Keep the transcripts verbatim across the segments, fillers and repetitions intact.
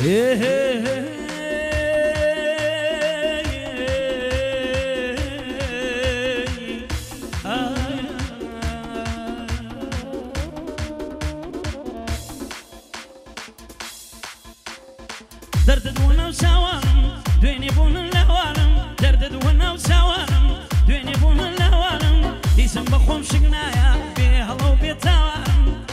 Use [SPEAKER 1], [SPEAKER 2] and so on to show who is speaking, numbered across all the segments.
[SPEAKER 1] دردد وانا وسوالم دويني بون الهوالم دردد وانا وسوالم دويني بون الهوالم يسم بخوم شقنايا بيه الله وبيتوالم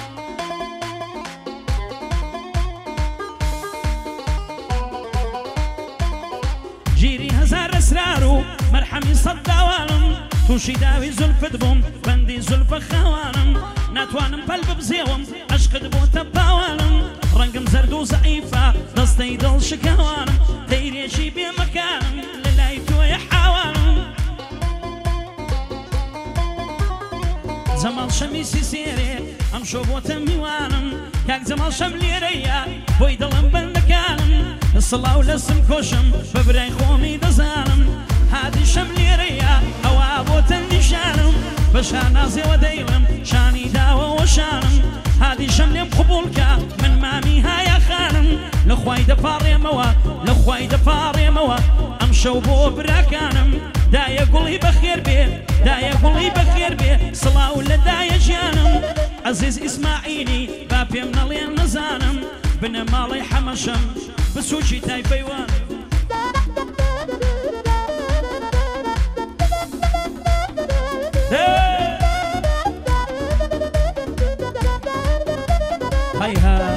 [SPEAKER 1] جيري هزار اسرارو مرحمي صد دوالم توشي داوي زلف دبوم بندي زلف خوالم ناتوانم قلب بزيوم عشق دبو تباوالم رنقم زرد وزعيفة دستي دل شكوانم ديريشي بمكانم للايتو يحاوالم زمال شميسي سيري امشو بوتا ميوانم كاك زمال شملي ريا بوي دلم بندكانم الصلاة ولسم كوشم ببراي خومي دزانم هادي شملي ريا هوا بوتا نشانم بشان نازي وديلم شاني داوة وشانم هادي شملم قبولك من مامي هايا خانم لخواي دفاري موا لخواي دفاري موا امشو بو براكانم دايا قولي بخير بيه دايا قولي بخير بيه صلاة ولا دايا جانم عزيز اسماعيلي بابي من الليل نزانم بن مالي حمشم بسوشي تاي بيوان هيها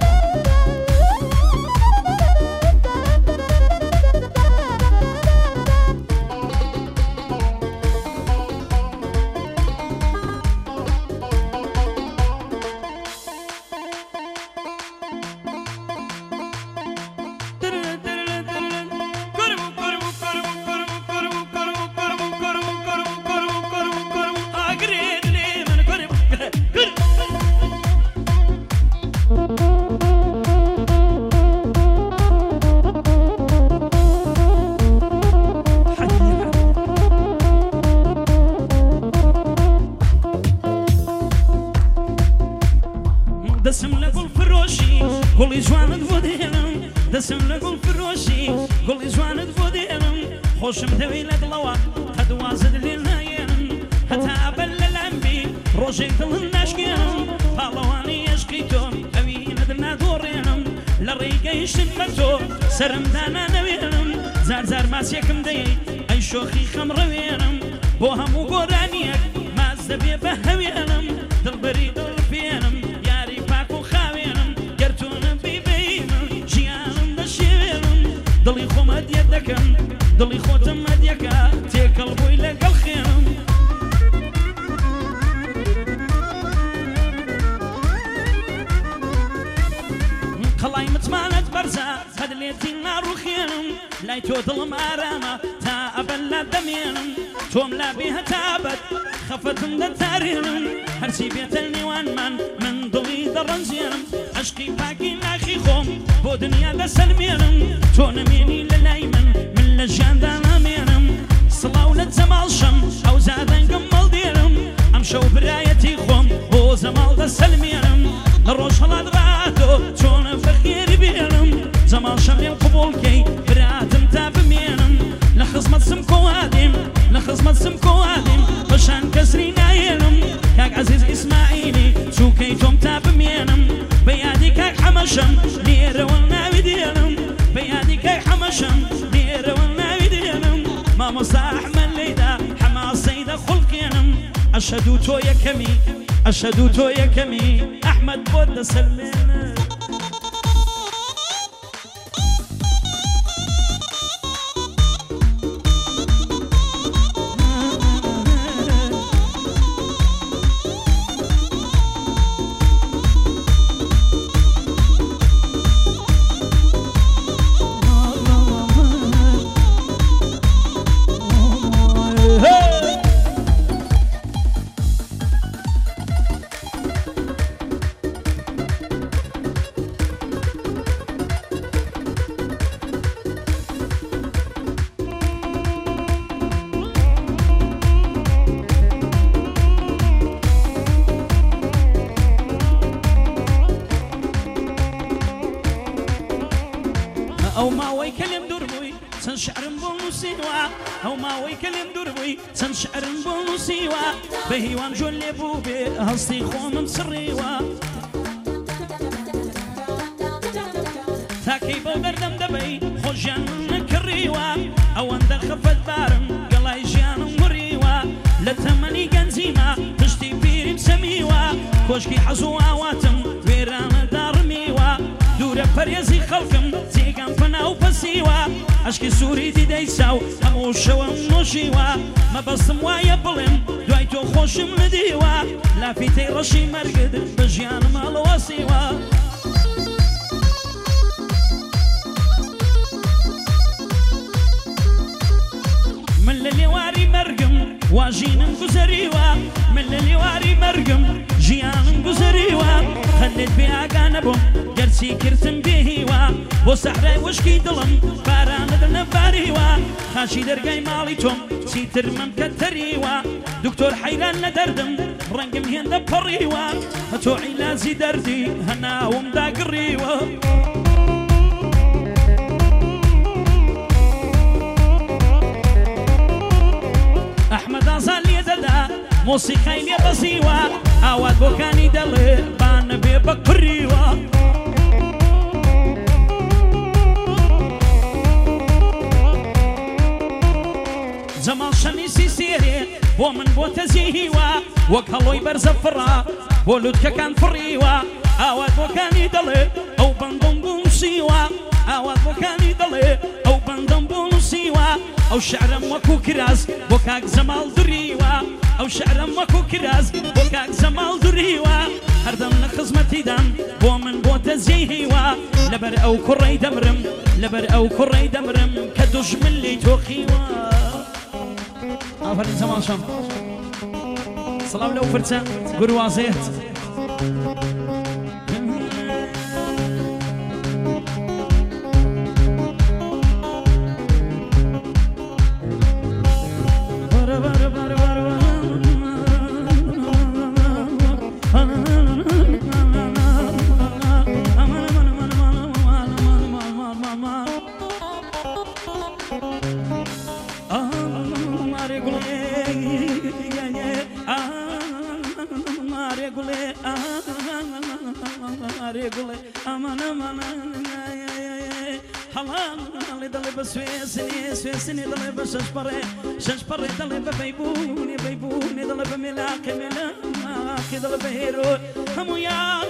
[SPEAKER 1] دسم لقول فروشي قولي جوان تفوديلم دسم لقول فروشي قولي جوان تفوديلم خوشم دوي لقلوا قد وازد للنايم حتى أبل الأنبي روجيك دل ناشكيم فالواني يشكيتم أبي ندنا دورينم لريقا يشتمتو سرم دانا نوينم زار زار ماسيكم دي أي شوخي خمروينم بوهم وقرانيك ما الزبي بهوينم دل بريد البينم دلي خو مد يدكم دلي خو تمد يكا تيكل بوي لك الخيم قلاي متمانت برزا هاد ليتي نار وخيم لايتو ظلم آرامة تا أبلا دمينم توم لا بيها تابت خفت من تارينم هرسي بيت النيوان من من دلي درنزينم عشقي باقي ناخي خوم بو دنيا لسلمينم تونميني للايمن من لجان دانامينم صلاة ولد زمال شم او زادن قمال دينم امشو برايتي خوم بو زمال دسلمينم الروش هلاد غاتو تون فخيري بينم زمال شم القبول كي براتم تابمينم لخصمة سمكو هادم لخصمة سمكو هادم بشان كسري ناينم كاك عزيز اسماعيلي سوكي توم تابمينم بيادي كاك حمشم ليرة والناوي دينم بيادي كاك حمشم ليرة والناوي دينم ماما صاح من ليدا حما سيدة خلقينم أشهدو تو يا كمي أشهدو تو يا كمي أحمد بود سلمينا أو ما ويكلم دربوي سنشعر بونسيوا أو ما ويكلم دربوي سنشعر بونسيوا بهيوان جولي بوبي هصي خوم مسريوا تاكي بودر دم دبي خوجان نكريوا أو أنت خفت بارم قلاي جان مريوا لتمني جنزيما تشتي بيرم سميوا كوشكي حزوا واتم ويران دارميوا دورة فريزي خلقم زيقان فناو بسيوا عشكي سوري دي ديساو همو شوام نوشيوا ما بصم وايا بلم دوايتو خوشم لديوا لا في تيرشي مرقد بجيان مالو وسيوا من لليواري مرقم واجين نقزريوا من لليواري مرقم جيان نقزريوا خليت بيها قانبهم جرسي كرتم بيهيوا بو سحري وشكي دلم باران دلنا باريوا خاشي درقاي ماليتهم سيتر ممكتريوا دكتور حيران لدردم رنقم هين دبريوا هتو علازي دردي هنا ومداقريوا أحمد أصال يددا موسيقى لي بسيوا أواد بوكاني دلي بان بيبكريوا زمان شميسي سيري ومن بوت زيهيوا وكالوي برزفرا ولودك كان فريوا أواد بوكاني دلي أو بندم بوسيوا أواد بوكاني دلي أو بندم بوسيوا أو شعر مكو كراز وكاك زمال دريوا أو شعر مكو كراز وكاك زمال دريوا هردم لخزمتي دم ومن بوت زيهيوا لبر أو كري دمرم لبر أو كري دمرم كدوش من اللي توخيوا آفرين زمان شام سلام لو فرتا قروا زيت سويسني ضل بششبري ششبري ضل ببيبوني بيبوني ضل بملاقي ملاقي ضل بهيرو همو يا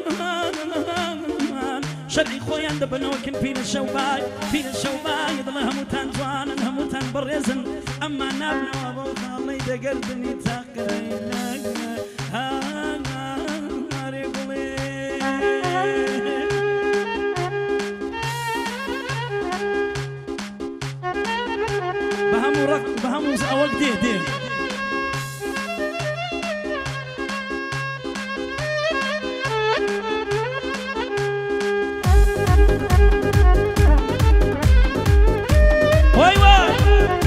[SPEAKER 1] شرعي خويا دبنا وكن فينا الشوباي فينا الشوباي ضل همو تنجوان همو تنبرزن اما نابنا وابو خالي دقردني تاقري بهموز أول ديه ديه واي واي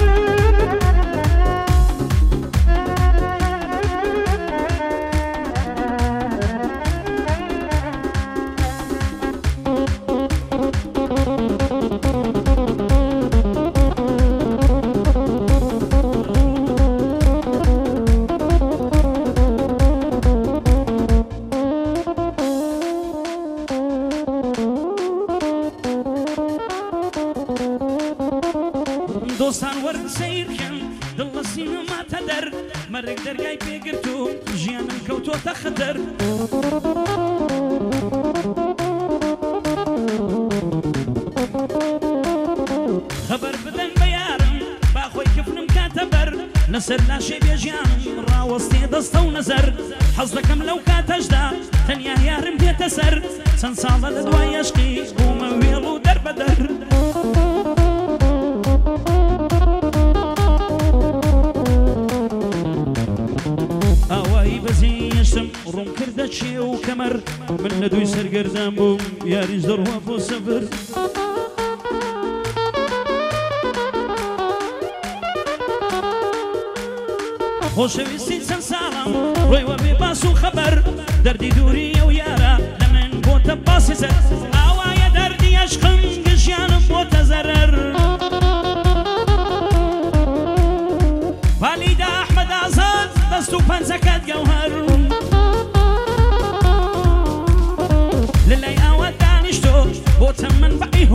[SPEAKER 1] دوستان ورد سير كان دل السين ما تدر مرق درقاي بيقرتو جيان الكوتو تخدر خبر بدن بيارم باخوي كفنم كاتبر نسر لا شي بيجيانم راوستي دستو نزر حظكم لو كاتجدا تنيا يارم بيتسر سنصال دوا يشقي وما ويلو در بدر روم كرده شي وكمر من ندوي سر قردان بوم ياري زروه بو سفر خوشويستي سنسالم روي وبي باسو خبر دردي دوري ويارا لمن بوت باسي زر اوايا دردي اشخن قشيانم بوت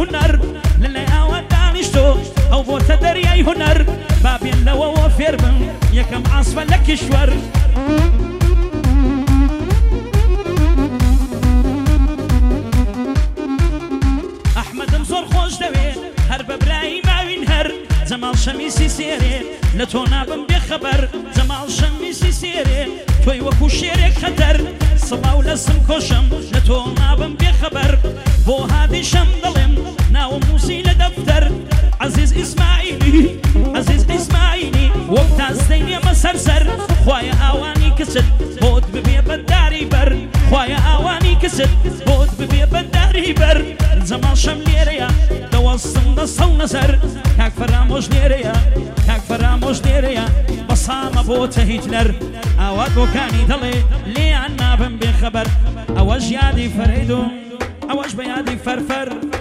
[SPEAKER 1] هنر للي ئاوە دانیشتۆ ئەو بۆتە دەریای هونەر بابێن لەوەوە فێر بن یەکەم عاسفە لە کیشوەر ئەحمەدم زۆر خۆش دەوێت هەر بە برایی ماوین هەر جەماڵ شەمیسی سێرێ لە تۆ نابم بێخەبەر جەماڵ شەمیسی سێرێ تۆی وەکو شێرێک خەتەر سڵاو لە سم کۆشم لە تۆ نابم بێخەبەر بۆ هادی شەم دەڵێم ناوم نووسی لە دەفتەر عەزیز ئیسماعیلی عەزیز ئیسماعیلی وەک تاستەی نێمە سەرسەر خوایە ئاوانی کچت بۆت ببێ بەداری بەر خوایە ئاوانی کچت بۆت ببێ بەداری بەر جەماڵ شەم لێرەیە دەوەستم دەستە و نەزەر کاک فەرامۆش لێرەیە کاک فەرامۆش لێرەیە بەسامە بۆتە هیتلەر ئاوات بۆکانی دەڵێ لێیان نابم بێخەبەر ئەوەش یادی فەرەید و ئەوەش بە یادی فەرفەر